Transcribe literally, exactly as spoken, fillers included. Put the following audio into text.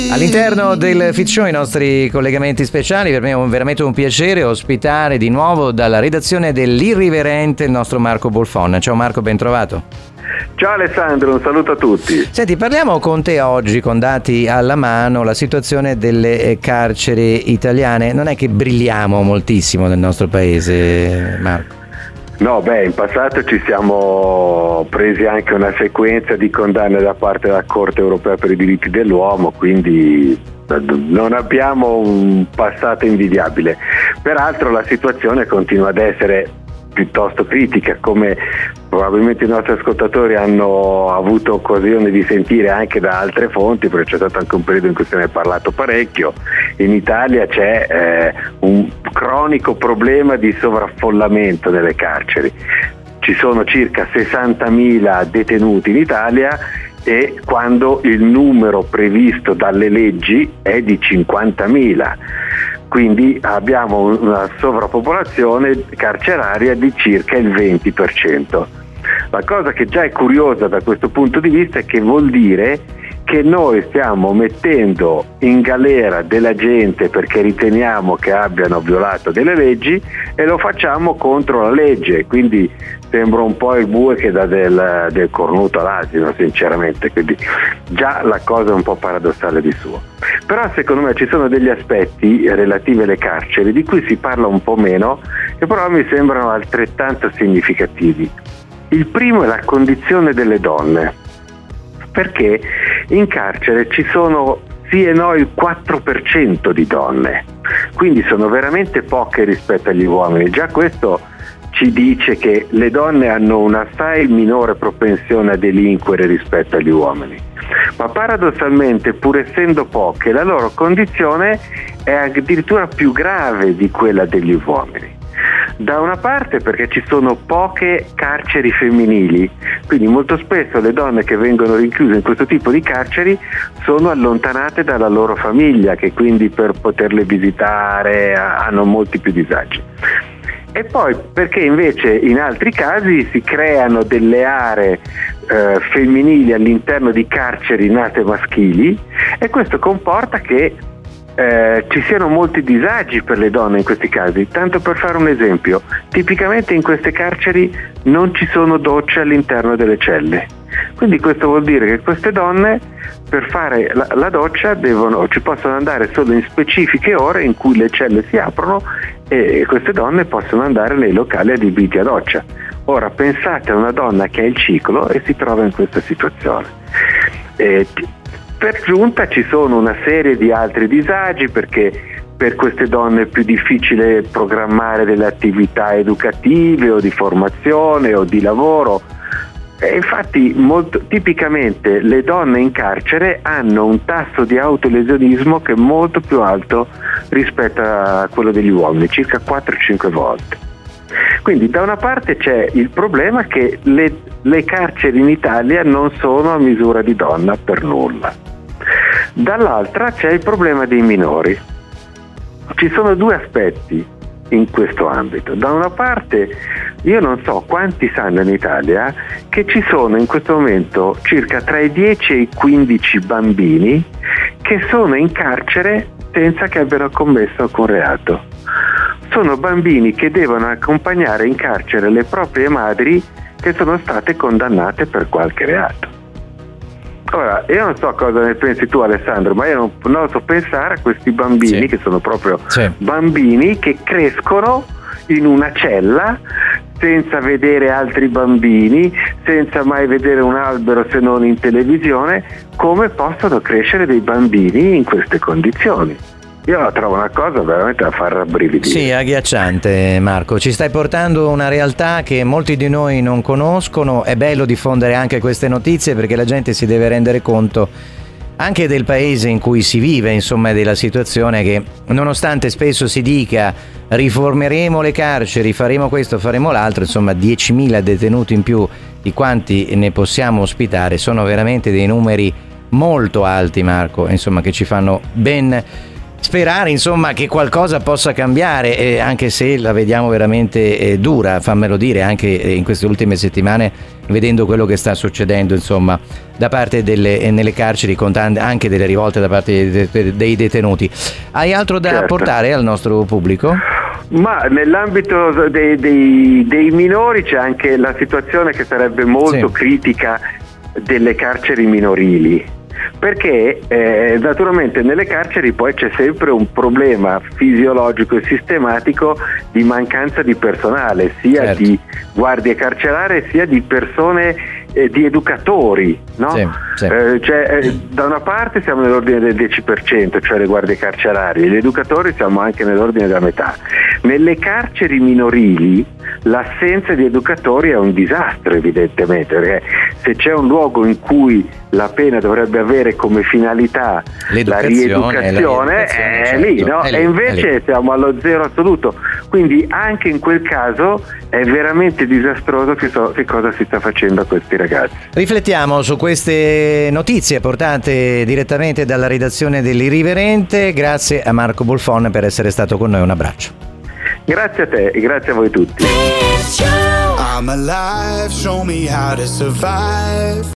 All'interno del Fit Show i nostri collegamenti speciali, per me è veramente un piacere ospitare di nuovo dalla redazione dell'Irriverente il nostro Marco Bolfon. Ciao Marco, ben trovato. Ciao Alessandro, un saluto a tutti. Senti, parliamo con te oggi, con dati alla mano, la situazione delle carceri italiane. Non è che brilliamo moltissimo nel nostro paese, Marco? No, beh, in passato ci siamo presi anche una sequenza di condanne da parte della Corte Europea per i diritti dell'uomo, quindi non abbiamo un passato invidiabile. Peraltro la situazione continua ad essere piuttosto critica, come probabilmente i nostri ascoltatori hanno avuto occasione di sentire anche da altre fonti, perché c'è stato anche un periodo in cui se ne è parlato parecchio. In Italia c'è eh, un cronico problema di sovraffollamento nelle carceri. Ci sono circa sessantamila detenuti in Italia e quando il numero previsto dalle leggi è di cinquantamila. Quindi abbiamo una sovrappopolazione carceraria di circa il venti per cento. La cosa che già è curiosa da questo punto di vista è che vuol dire che noi stiamo mettendo in galera della gente perché riteniamo che abbiano violato delle leggi e lo facciamo contro la legge, quindi sembra un po' il bue che dà del, del cornuto all'asino, sinceramente, quindi già la cosa è un po' paradossale di suo. Però secondo me ci sono degli aspetti relativi alle carceri di cui si parla un po' meno, che però mi sembrano altrettanto significativi. Il primo è la condizione delle donne, perché in carcere ci sono sì e no il quattro per cento di donne, quindi sono veramente poche rispetto agli uomini. Già questo ci dice che le donne hanno una assai minore propensione a delinquere rispetto agli uomini, ma paradossalmente, pur essendo poche, la loro condizione è addirittura più grave di quella degli uomini. Da una parte perché ci sono poche carceri femminili, quindi molto spesso le donne che vengono rinchiuse in questo tipo di carceri sono allontanate dalla loro famiglia, che quindi per poterle visitare hanno molti più disagi. E poi perché invece in altri casi si creano delle aree eh, femminili all'interno di carceri nate maschili, e questo comporta che Eh, ci siano molti disagi per le donne in questi casi. Tanto per fare un esempio, tipicamente in queste carceri non ci sono docce all'interno delle celle, quindi questo vuol dire che queste donne per fare la, la doccia devono, ci possono andare solo in specifiche ore in cui le celle si aprono e queste donne possono andare nei locali adibiti a doccia. Ora pensate a una donna che ha il ciclo e si trova in questa situazione. Eh, Per giunta ci sono una serie di altri disagi, perché per queste donne è più difficile programmare delle attività educative o di formazione o di lavoro. E infatti molto, tipicamente le donne in carcere hanno un tasso di autolesionismo che è molto più alto rispetto a quello degli uomini, circa quattro cinque volte. Quindi da una parte c'è il problema che le, le carceri in Italia non sono a misura di donna per nulla. Dall'altra c'è il problema dei minori. Ci sono due aspetti in questo ambito. Da una parte io non so quanti sanno in Italia che ci sono in questo momento circa tra i dieci e i quindici bambini che sono in carcere senza che abbiano commesso alcun reato. Sono bambini che devono accompagnare in carcere le proprie madri che sono state condannate per qualche reato. Ora, io non so cosa ne pensi tu, Alessandro, ma io non, non oso pensare a questi bambini, sì, che sono proprio sì. bambini che crescono in una cella senza vedere altri bambini, senza mai vedere un albero se non in televisione. Come possono crescere dei bambini in queste condizioni? Io la trovo una cosa veramente da far rabbrividire. Sì, agghiacciante, Marco. Ci stai portando una realtà che molti di noi non conoscono. È bello diffondere anche queste notizie perché la gente si deve rendere conto anche del paese in cui si vive, insomma, della situazione che, nonostante spesso si dica riformeremo le carceri, faremo questo, faremo l'altro, insomma, diecimila detenuti in più di quanti ne possiamo ospitare sono veramente dei numeri molto alti, Marco, insomma, che ci fanno ben sperare insomma che qualcosa possa cambiare, eh, anche se la vediamo veramente eh, dura, fammelo dire, anche in queste ultime settimane, vedendo quello che sta succedendo insomma da parte delle eh, nelle carceri, con tante, anche delle rivolte da parte dei, dei, dei detenuti. Hai altro da Certo. portare al nostro pubblico? Ma nell'ambito dei, dei, dei minori c'è anche la situazione che sarebbe molto Sì. critica delle carceri minorili, perché eh, naturalmente nelle carceri poi c'è sempre un problema fisiologico e sistematico di mancanza di personale, sia Certo. di guardie carcerarie sia di persone, eh, di educatori, no? Sì, sì. Eh, cioè, eh, da una parte siamo nell'ordine del dieci per cento, cioè le guardie carcerarie, gli educatori siamo anche nell'ordine della metà. Nelle carceri minorili l'assenza di educatori è un disastro, evidentemente, perché se c'è un luogo in cui la pena dovrebbe avere come finalità la rieducazione, è certo, lì, no? è lì, E invece è lì. siamo allo zero assoluto, quindi anche in quel caso è veramente disastroso che, so, che cosa si sta facendo a questi ragazzi. Riflettiamo su queste notizie portate direttamente dalla redazione dell'Irriverente. Grazie a Marco Bolfon per essere stato con noi, un abbraccio. Grazie a te e grazie a voi tutti. I'm alive, show me how to survive.